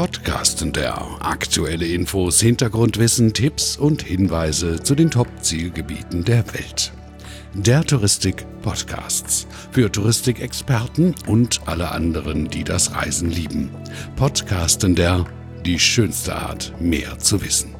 Podcasten der aktuelle Infos, Hintergrundwissen, Tipps und Hinweise zu den Top-Zielgebieten der Welt. Der Touristik-Podcasts für Touristikexperten und alle anderen, die das Reisen lieben. Podcasten der, die schönste Art, mehr zu wissen.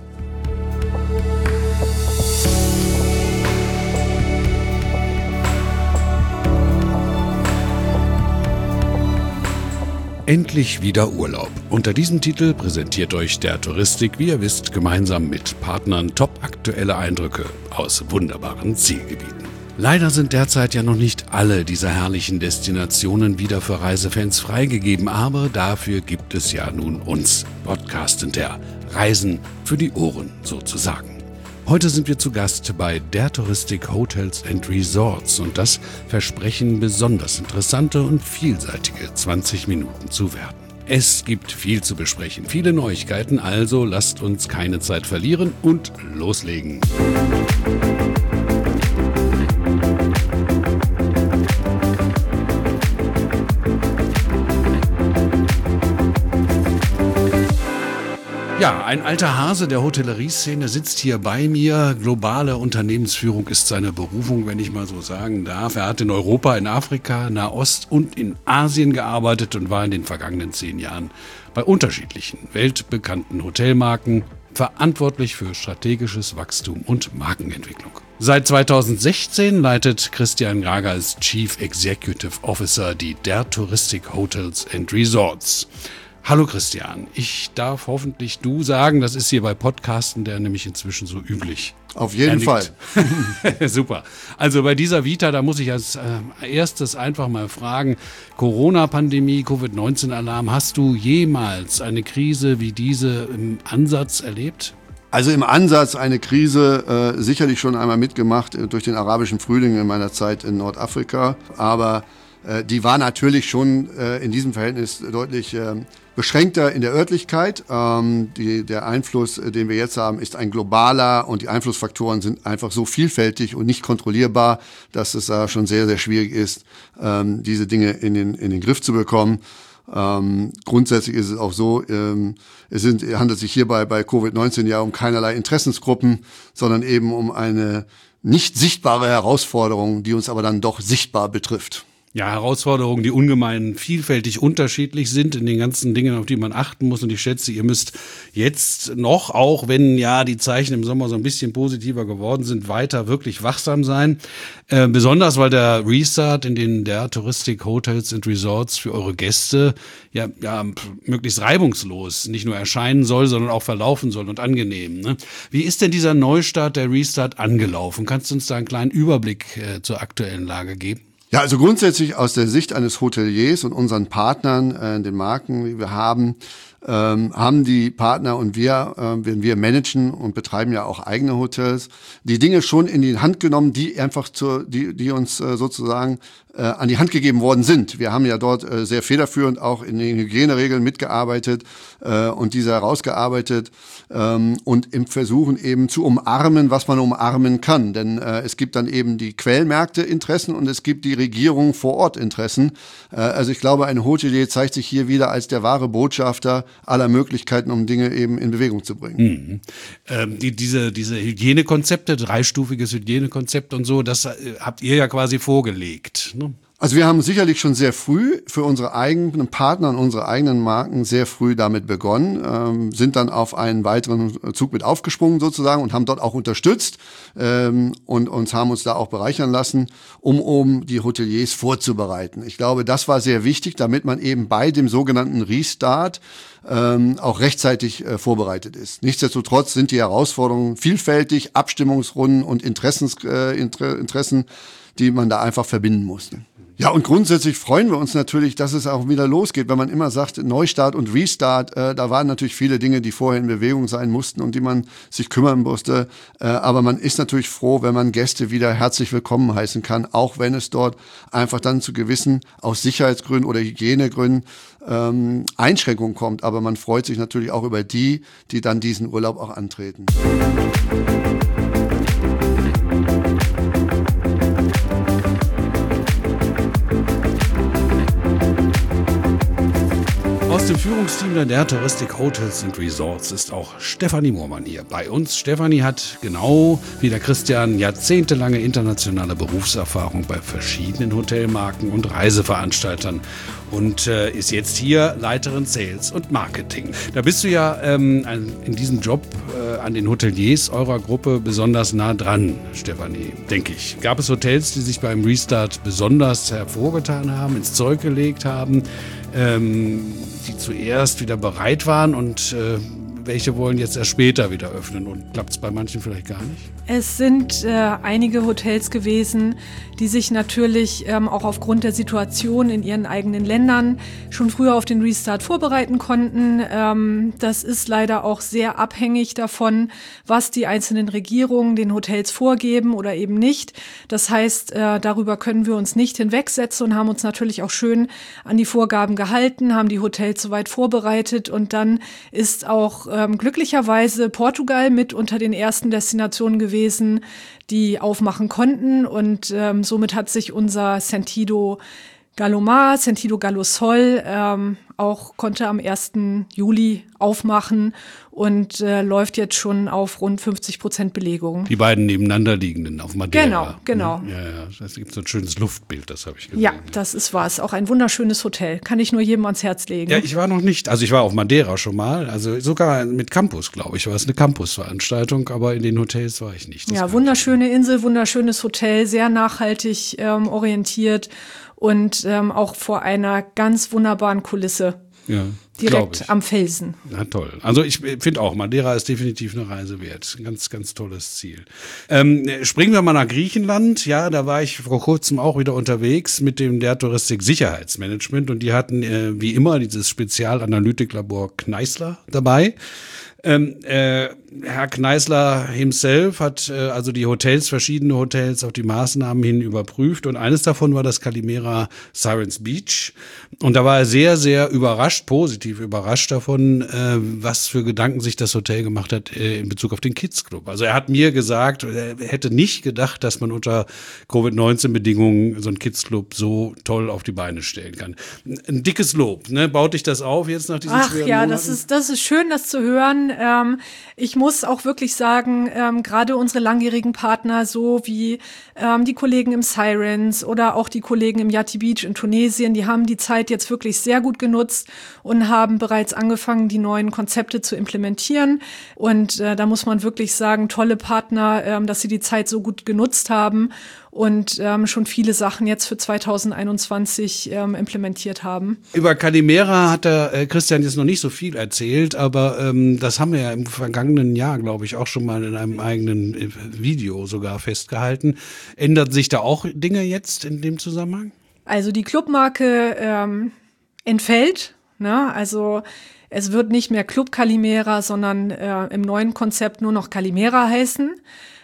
Endlich wieder Urlaub. Unter diesem Titel präsentiert euch der Touristik, wie ihr wisst, gemeinsam mit Partnern top-aktuelle Eindrücke aus wunderbaren Zielgebieten. Leider sind derzeit ja noch nicht alle dieser herrlichen Destinationen wieder für Reisefans freigegeben, aber dafür gibt es ja nun uns, Podcasten der Reisen für die Ohren sozusagen. Heute sind wir zu Gast bei der Touristik Hotels & Resorts und das versprechen besonders interessante und vielseitige 20 Minuten zu werden. Es gibt viel zu besprechen, viele Neuigkeiten, also lasst uns keine Zeit verlieren und loslegen. Ja, ein alter Hase der Hotellerie-Szene sitzt hier bei mir. Globale Unternehmensführung ist seine Berufung, wenn ich mal so sagen darf. Er hat in Europa, in Afrika, Nahost und in Asien gearbeitet und war in den vergangenen 10 Jahren bei unterschiedlichen weltbekannten Hotelmarken verantwortlich für strategisches Wachstum und Markenentwicklung. Seit 2016 leitet Christian Grager als Chief Executive Officer die der Touristik Hotels & Resorts. Hallo Christian, ich darf hoffentlich du sagen, das ist hier bei Podcasten der nämlich inzwischen so üblich. Auf jeden Fall. Super. Also bei dieser Vita, da muss ich als erstes einfach mal fragen, Corona-Pandemie, Covid-19-Alarm, hast du jemals eine Krise wie diese im Ansatz erlebt? Also im Ansatz eine Krise sicherlich schon einmal mitgemacht durch den arabischen Frühling in meiner Zeit in Nordafrika, aber die war natürlich schon in diesem Verhältnis deutlich beschränkter in der Örtlichkeit. Der Einfluss, den wir jetzt haben, ist ein globaler und die Einflussfaktoren sind einfach so vielfältig und nicht kontrollierbar, dass es da schon sehr, sehr schwierig ist, diese Dinge in den Griff zu bekommen. Grundsätzlich ist es auch so, handelt sich hierbei bei Covid-19 ja um keinerlei Interessensgruppen, sondern eben um eine nicht sichtbare Herausforderung, die uns aber dann doch sichtbar betrifft. Ja, Herausforderungen, die ungemein vielfältig unterschiedlich sind in den ganzen Dingen, auf die man achten muss. Und ich schätze, ihr müsst jetzt noch, auch wenn ja die Zeichen im Sommer so ein bisschen positiver geworden sind, weiter wirklich wachsam sein. Besonders, weil der Restart in den der Touristik Hotels & Resorts für eure Gäste ja möglichst reibungslos nicht nur erscheinen soll, sondern auch verlaufen soll und angenehm. Ne? Wie ist denn dieser Neustart, der Restart, angelaufen? Kannst du uns da einen kleinen Überblick zur aktuellen Lage geben? Ja, also grundsätzlich aus der Sicht eines Hoteliers und unseren Partnern, den Marken, die wir haben die Partner und wenn wir managen und betreiben ja auch eigene Hotels, die Dinge schon in die Hand genommen, die einfach die uns sozusagen an die Hand gegeben worden sind. Wir haben ja dort sehr federführend auch in den Hygieneregeln mitgearbeitet und diese herausgearbeitet und im Versuchen eben zu umarmen, was man umarmen kann. Denn es gibt dann eben die Quellmärkte-Interessen und es gibt die Regierung vor Ort Interessen. Also ich glaube, ein Hotelier zeigt sich hier wieder als der wahre Botschafter aller Möglichkeiten, um Dinge eben in Bewegung zu bringen. Diese Hygienekonzepte, dreistufiges Hygienekonzept und so, das habt ihr ja quasi vorgelegt, ne? Also wir haben sicherlich schon sehr früh für unsere eigenen Partner und unsere eigenen Marken sehr früh damit begonnen, sind dann auf einen weiteren Zug mit aufgesprungen sozusagen und haben dort auch unterstützt und haben uns da auch bereichern lassen, um die Hoteliers vorzubereiten. Ich glaube, das war sehr wichtig, damit man eben bei dem sogenannten Restart auch rechtzeitig vorbereitet ist. Nichtsdestotrotz sind die Herausforderungen vielfältig, Abstimmungsrunden und Interessen, die man da einfach verbinden musste. Ja, und grundsätzlich freuen wir uns natürlich, dass es auch wieder losgeht. Wenn man immer sagt, Neustart und Restart, da waren natürlich viele Dinge, die vorher in Bewegung sein mussten und die man sich kümmern musste. Aber man ist natürlich froh, wenn man Gäste wieder herzlich willkommen heißen kann, auch wenn es dort einfach dann zu gewissen, aus Sicherheitsgründen oder Hygienegründen, Einschränkungen kommt. Aber man freut sich natürlich auch über die dann diesen Urlaub auch antreten. Aus dem Führungsteam der Touristik Hotels and Resorts ist auch Stefanie Moormann hier bei uns. Stefanie hat genau wie der Christian jahrzehntelange internationale Berufserfahrung bei verschiedenen Hotelmarken und Reiseveranstaltern und ist jetzt hier Leiterin Sales und Marketing. Da bist du ja in diesem Job an den Hoteliers eurer Gruppe besonders nah dran, Stefanie, denke ich. Gab es Hotels, die sich beim Restart besonders hervorgetan haben, ins Zeug gelegt haben, die zuerst wieder bereit waren und welche wollen jetzt erst später wieder öffnen und klappt es bei manchen vielleicht gar nicht? Es sind einige Hotels gewesen, die sich natürlich auch aufgrund der Situation in ihren eigenen Ländern schon früher auf den Restart vorbereiten konnten. Das ist leider auch sehr abhängig davon, was die einzelnen Regierungen den Hotels vorgeben oder eben nicht. Das heißt, darüber können wir uns nicht hinwegsetzen und haben uns natürlich auch schön an die Vorgaben gehalten, haben die Hotels soweit vorbereitet und dann ist auch glücklicherweise Portugal mit unter den ersten Destinationen gewesen, die aufmachen konnten und somit hat sich unser Sentido Galomar, Sentido Galo Sol auch konnte am 1. Juli aufmachen und läuft jetzt schon auf rund 50% Belegung. Die beiden nebeneinander liegenden auf Madeira. Genau. Ja, das gibt so ein schönes Luftbild, das habe ich gesehen. Ja, das ist was. Auch ein wunderschönes Hotel. Kann ich nur jedem ans Herz legen. Ja, ich war noch nicht. Also ich war auf Madeira schon mal. Also sogar mit Campus, glaube ich. War es eine Campusveranstaltung, aber in den Hotels war ich nicht. Ja, wunderschöne Insel, wunderschönes Hotel, sehr nachhaltig orientiert und auch vor einer ganz wunderbaren Kulisse. Ja, direkt am Felsen. Na toll. Also ich finde auch, Madeira ist definitiv eine Reise wert. Ein ganz, ganz tolles Ziel. Springen wir mal nach Griechenland. Ja, da war ich vor kurzem auch wieder unterwegs mit dem der Touristik Sicherheitsmanagement und die hatten wie immer dieses Spezialanalytiklabor Kneißler dabei. Herr Kneißler himself hat also die Hotels, verschiedene Hotels auf die Maßnahmen hin überprüft und eines davon war das Calimera Sirens Beach und da war er sehr, sehr überrascht, positiv überrascht davon, was für Gedanken sich das Hotel gemacht hat in Bezug auf den Kids Club. Also er hat mir gesagt, er hätte nicht gedacht, dass man unter Covid-19-Bedingungen so einen Kids Club so toll auf die Beine stellen kann. Ein dickes Lob, ne? Baut dich das auf jetzt nach diesen schweren Monaten? Das ist schön, das zu hören. Ich muss auch wirklich sagen, gerade unsere langjährigen Partner, so wie die Kollegen im Sirens oder auch die Kollegen im Yachty Beach in Tunesien, die haben die Zeit jetzt wirklich sehr gut genutzt und haben bereits angefangen, die neuen Konzepte zu implementieren. Und da muss man wirklich sagen, tolle Partner, dass sie die Zeit so gut genutzt haben und schon viele Sachen jetzt für 2021 implementiert haben. Über Calimera hat der Christian jetzt noch nicht so viel erzählt, aber das haben wir ja im vergangenen Jahr, glaube ich, auch schon mal in einem eigenen Video sogar festgehalten. Ändern sich da auch Dinge jetzt in dem Zusammenhang? Also die Clubmarke entfällt, ne? Also es wird nicht mehr Club Calimera, sondern im neuen Konzept nur noch Calimera heißen.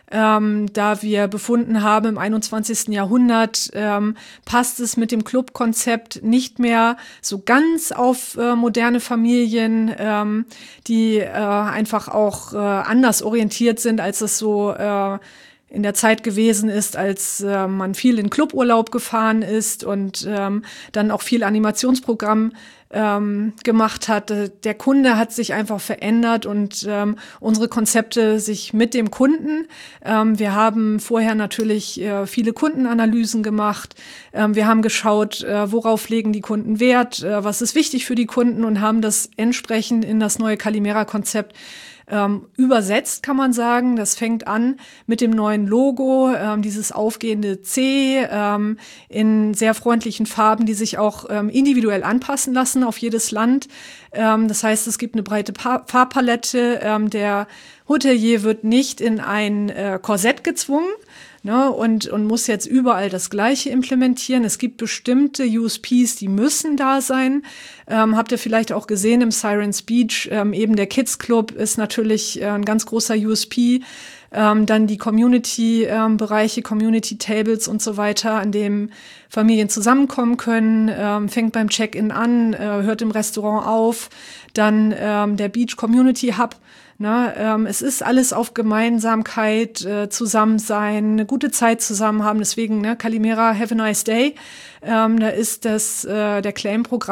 Da wir befunden haben, im 21. Jahrhundert passt es mit dem Clubkonzept nicht mehr so ganz auf moderne Familien, die einfach auch anders orientiert sind, als es so in der Zeit gewesen ist, als man viel in Cluburlaub gefahren ist und dann auch viel Animationsprogramm gemacht hat. Der Kunde hat sich einfach verändert und unsere Konzepte sich mit dem Kunden. Wir haben vorher natürlich viele Kundenanalysen gemacht. Wir haben geschaut, worauf legen die Kunden Wert, was ist wichtig für die Kunden und haben das entsprechend in das neue Calimera-Konzept übersetzt, kann man sagen. Das fängt an mit dem neuen Logo, dieses aufgehende C in sehr freundlichen Farben, die sich auch individuell anpassen lassen auf jedes Land. Das heißt, es gibt eine breite Farbpalette. Der Hotelier wird nicht in ein Korsett gezwungen, ne, und muss jetzt überall das Gleiche implementieren. Es gibt bestimmte USPs, die müssen da sein. Habt ihr vielleicht auch gesehen im Sirens Beach, eben der Kids Club ist natürlich ein ganz großer USP. Dann die Community-Bereiche, Community-Tables und so weiter, an dem Familien zusammenkommen können, fängt beim Check-in an, hört im Restaurant auf. Dann der Beach Community Hub. Es ist alles auf Gemeinsamkeit, Zusammensein, eine gute Zeit zusammen haben. Deswegen, Calimera, have a nice day. Da ist das der Claim-Programm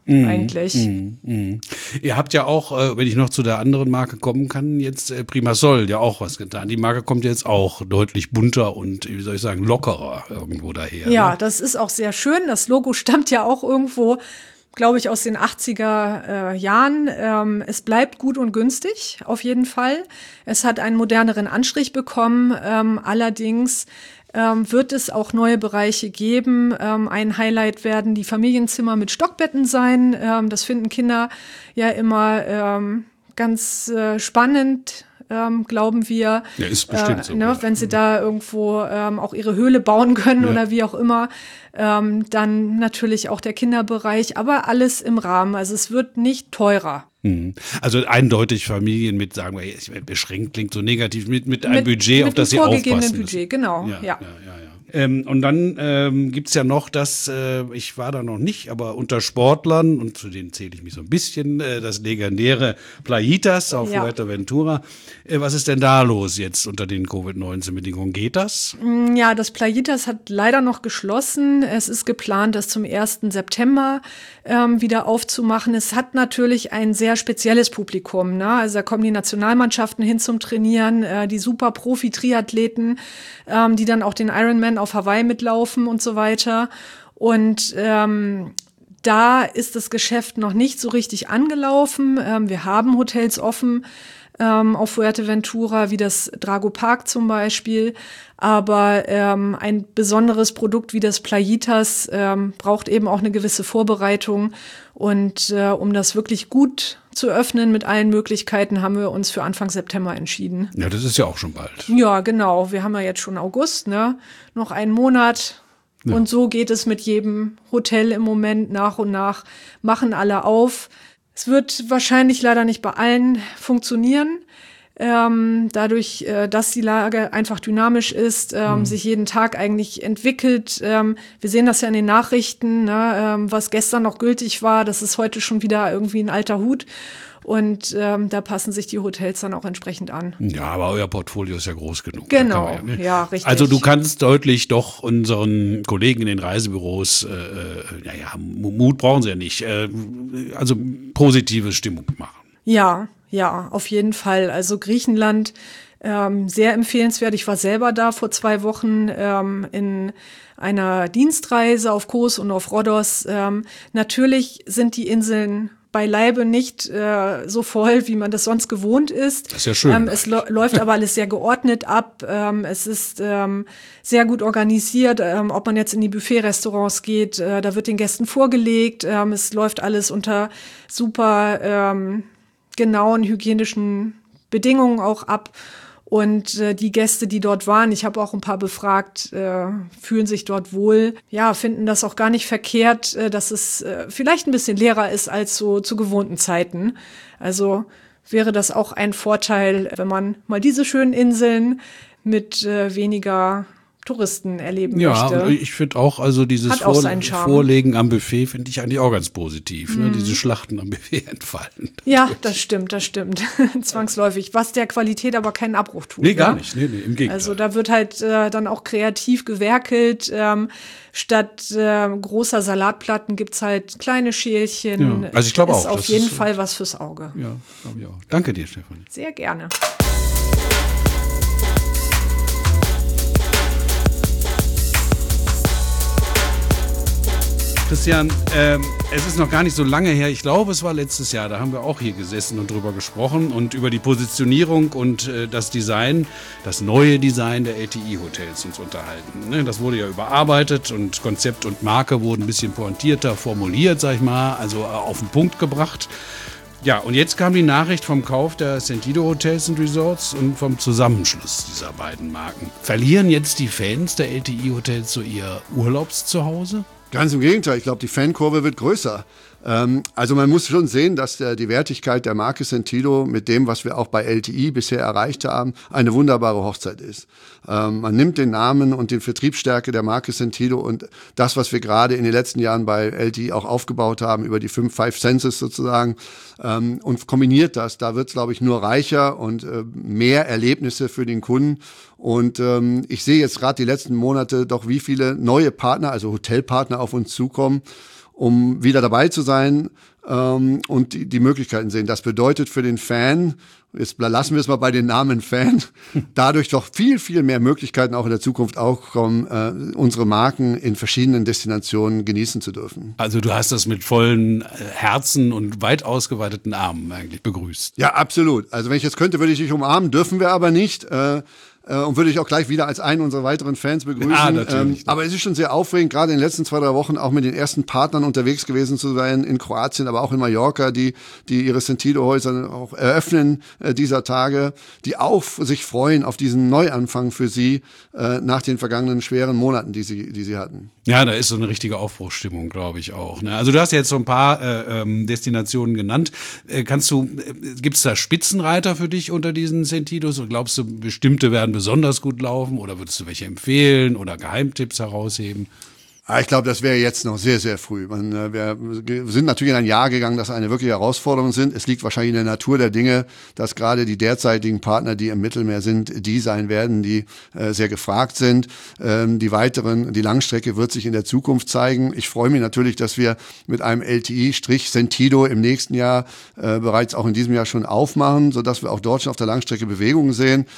eigentlich. Ihr habt ja auch, wenn ich noch zu der anderen Marke kommen kann, jetzt Primasol ja auch was getan. Die Marke kommt jetzt auch deutlich bunter und, wie soll ich sagen, lockerer irgendwo daher. Ja, ne? das ist auch sehr schön. Das Logo stammt ja auch irgendwo, glaube ich, aus den 80er Jahren. Es bleibt gut und günstig, auf jeden Fall. Es hat einen moderneren Anstrich bekommen. Allerdings wird es auch neue Bereiche geben. Ein Highlight werden die Familienzimmer mit Stockbetten sein. Das finden Kinder ja immer ganz spannend. Glauben wir, Ja, ist bestimmt so. ne, wenn sie da irgendwo auch ihre Höhle bauen können oder wie auch immer, dann natürlich auch der Kinderbereich, aber alles im Rahmen. Also es wird nicht teurer. Also eindeutig Familien mit, sagen wir, beschränkt klingt so negativ, mit einem Budget, auf das sie aufpassen müssen. Mit einem vorgegebenen Budget, genau, ja. Und dann gibt's ja noch das, ich war da noch nicht, aber unter Sportlern, und zu denen zähle ich mich so ein bisschen, das legendäre Playitas auf Fuerteventura. Was ist denn da los jetzt unter den Covid-19-Bedingungen? Geht das? Ja, das Playitas hat leider noch geschlossen. Es ist geplant, das zum 1. September wieder aufzumachen. Es hat natürlich ein sehr spezielles Publikum, ne? Also da kommen die Nationalmannschaften hin zum Trainieren, die super Profi-Triathleten, die dann auch den Ironman auf Hawaii mitlaufen und so weiter. Und da ist das Geschäft noch nicht so richtig angelaufen. Wir haben Hotels offen auf Fuerteventura, wie das Drago Park zum Beispiel. Aber ein besonderes Produkt wie das Playitas braucht eben auch eine gewisse Vorbereitung. Und um das wirklich gut zu öffnen mit allen Möglichkeiten, haben wir uns für Anfang September entschieden. Ja, das ist ja auch schon bald. Ja, genau. Wir haben ja jetzt schon August, ne? Noch einen Monat. Ja. Und so geht es mit jedem Hotel im Moment nach und nach. Machen alle auf. Es wird wahrscheinlich leider nicht bei allen funktionieren. Dadurch, dass die Lage einfach dynamisch ist, sich jeden Tag eigentlich entwickelt. Wir sehen das ja in den Nachrichten, ne? Was gestern noch gültig war, das ist heute schon wieder irgendwie ein alter Hut. Und da passen sich die Hotels dann auch entsprechend an. Ja, aber euer Portfolio ist ja groß genug. Genau, ja, richtig. Also du kannst deutlich doch unseren Kollegen in den Reisebüros, Mut brauchen sie ja nicht, also positive Stimmung machen. Ja, auf jeden Fall. Also Griechenland, sehr empfehlenswert. Ich war selber da vor 2 Wochen in einer Dienstreise auf Kos und auf Rhodos. Natürlich sind die Inseln beileibe nicht so voll, wie man das sonst gewohnt ist. Das ist ja schön. Es läuft aber alles sehr geordnet ab. Es ist sehr gut organisiert. Ob man jetzt in die Buffet-Restaurants geht, da wird den Gästen vorgelegt. Es läuft alles unter super genauen hygienischen Bedingungen auch ab. Und die Gäste, die dort waren, ich habe auch ein paar befragt, fühlen sich dort wohl, ja, finden das auch gar nicht verkehrt, dass es vielleicht ein bisschen leerer ist als so zu gewohnten Zeiten. Also wäre das auch ein Vorteil, wenn man mal diese schönen Inseln mit weniger Touristen erleben möchte. Ja, ich finde auch, also dieses Vorlegen am Buffet finde ich eigentlich auch ganz positiv. Ne? Diese Schlachten am Buffet entfallen. Ja, das stimmt. Zwangsläufig. Was der Qualität aber keinen Abbruch tut. Nee, gar nicht. Nee, im Gegenteil. Also da wird halt dann auch kreativ gewerkelt. Statt großer Salatplatten gibt's halt kleine Schälchen. Ja. Also ich glaube auch. Ist auf jeden Fall was fürs Auge. Ja, glaube ich auch. Danke dir, Stefanie. Sehr gerne. Christian, es ist noch gar nicht so lange her, ich glaube, es war letztes Jahr, da haben wir auch hier gesessen und drüber gesprochen und über die Positionierung und das Design, das neue Design der LTI-Hotels uns unterhalten. Ne? Das wurde ja überarbeitet und Konzept und Marke wurden ein bisschen pointierter formuliert, sag ich mal, also auf den Punkt gebracht. Ja, und jetzt kam die Nachricht vom Kauf der Sentido Hotels and Resorts und vom Zusammenschluss dieser beiden Marken. Verlieren jetzt die Fans der LTI-Hotels so ihr Urlaubszuhause? Ganz im Gegenteil, ich glaube, die Fankurve wird größer. Also man muss schon sehen, dass die Wertigkeit der Marke Sentido mit dem, was wir auch bei LTI bisher erreicht haben, eine wunderbare Hochzeit ist. Man nimmt den Namen und die Vertriebsstärke der Marke Sentido und das, was wir gerade in den letzten Jahren bei LTI auch aufgebaut haben, über die 5 Senses sozusagen, und kombiniert das. Da wird es, glaube ich, nur reicher und mehr Erlebnisse für den Kunden. Und ich sehe jetzt gerade die letzten Monate doch, wie viele neue Partner, also Hotelpartner auf uns zukommen. um wieder dabei zu sein und die Möglichkeiten sehen. Das bedeutet für den Fan, jetzt lassen wir es mal bei den Namen Fan, dadurch doch viel, viel mehr Möglichkeiten auch in der Zukunft auch kommen, unsere Marken in verschiedenen Destinationen genießen zu dürfen. Also du hast das mit vollen Herzen und weit ausgeweiteten Armen eigentlich begrüßt. Ja, absolut. Also wenn ich jetzt könnte, würde ich dich umarmen, dürfen wir aber nicht. Und würde ich auch gleich wieder als einen unserer weiteren Fans begrüßen. Natürlich. Aber es ist schon sehr aufregend, gerade in den letzten 2-3 Wochen auch mit den ersten Partnern unterwegs gewesen zu sein, in Kroatien, aber auch in Mallorca, die ihre Sentido-Häuser auch eröffnen dieser Tage, die auch sich freuen auf diesen Neuanfang für sie nach den vergangenen schweren Monaten, die sie hatten. Ja, da ist so eine richtige Aufbruchsstimmung, glaube ich auch. Ne? Also du hast jetzt so ein paar Destinationen genannt. Gibt's da Spitzenreiter für dich unter diesen Sentidos? Und glaubst du, bestimmte werden besonders gut laufen oder würdest du welche empfehlen oder Geheimtipps herausheben? Ich glaube, das wäre jetzt noch sehr, sehr früh. Wir sind natürlich in ein Jahr gegangen, das eine wirkliche Herausforderung sind. Es liegt wahrscheinlich in der Natur der Dinge, dass gerade die derzeitigen Partner, die im Mittelmeer sind, die sein werden, die sehr gefragt sind. Die Langstrecke wird sich in der Zukunft zeigen. Ich freue mich natürlich, dass wir mit einem LTI-Sentido im nächsten Jahr bereits auch in diesem Jahr schon aufmachen, sodass wir auch dort schon auf der Langstrecke Bewegungen sehen.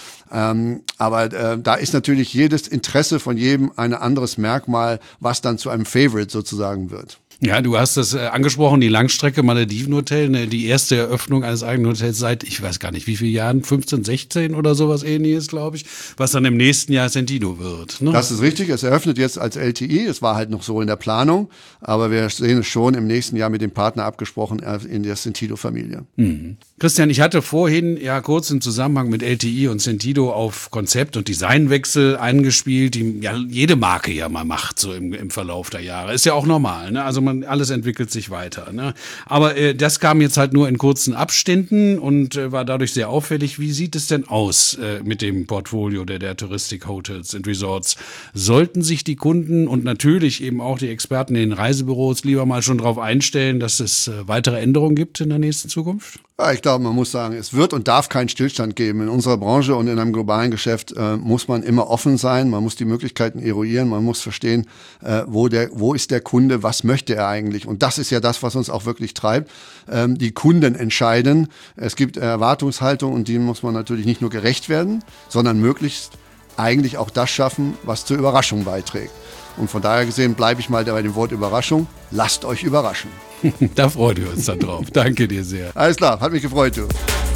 Aber da ist natürlich jedes Interesse von jedem ein anderes Merkmal, was dann zu einem Favorite sozusagen wird. Ja, du hast das angesprochen, die Langstrecke Malediven-Hotel, ne, die erste Eröffnung eines eigenen Hotels seit, ich weiß gar nicht wie viele Jahren, 15, 16 oder sowas ähnliches, glaube ich, was dann im nächsten Jahr Sentido wird. Ne? Das ist richtig, es eröffnet jetzt als LTI, es war halt noch so in der Planung, aber wir sehen es schon im nächsten Jahr mit dem Partner abgesprochen in der Sentido-Familie. Mhm. Christian, ich hatte vorhin ja kurz im Zusammenhang mit LTI und Sentido auf Konzept- und Designwechsel eingespielt, die ja jede Marke ja mal macht, so im Verlauf der Jahre. Ist ja auch normal, ne? Also alles entwickelt sich weiter, ne? Aber das kam jetzt halt nur in kurzen Abständen und war dadurch sehr auffällig. Wie sieht es denn aus mit dem Portfolio der Touristic Hotels and Resorts? Sollten sich die Kunden und natürlich eben auch die Experten in den Reisebüros lieber mal schon darauf einstellen, dass es weitere Änderungen gibt in der nächsten Zukunft? Ja, ich glaube, man muss sagen, es wird und darf keinen Stillstand geben. In unserer Branche und in einem globalen Geschäft muss man immer offen sein, man muss die Möglichkeiten eruieren, man muss verstehen, wo ist der Kunde, was möchte er eigentlich? Und das ist ja das, was uns auch wirklich treibt. Die Kunden entscheiden. Es gibt Erwartungshaltung und die muss man natürlich nicht nur gerecht werden, sondern möglichst eigentlich auch das schaffen, was zur Überraschung beiträgt. Und von daher gesehen bleibe ich mal bei dem Wort Überraschung. Lasst euch überraschen. Da freuen wir uns dann drauf. Danke dir sehr. Alles klar, hat mich gefreut, du.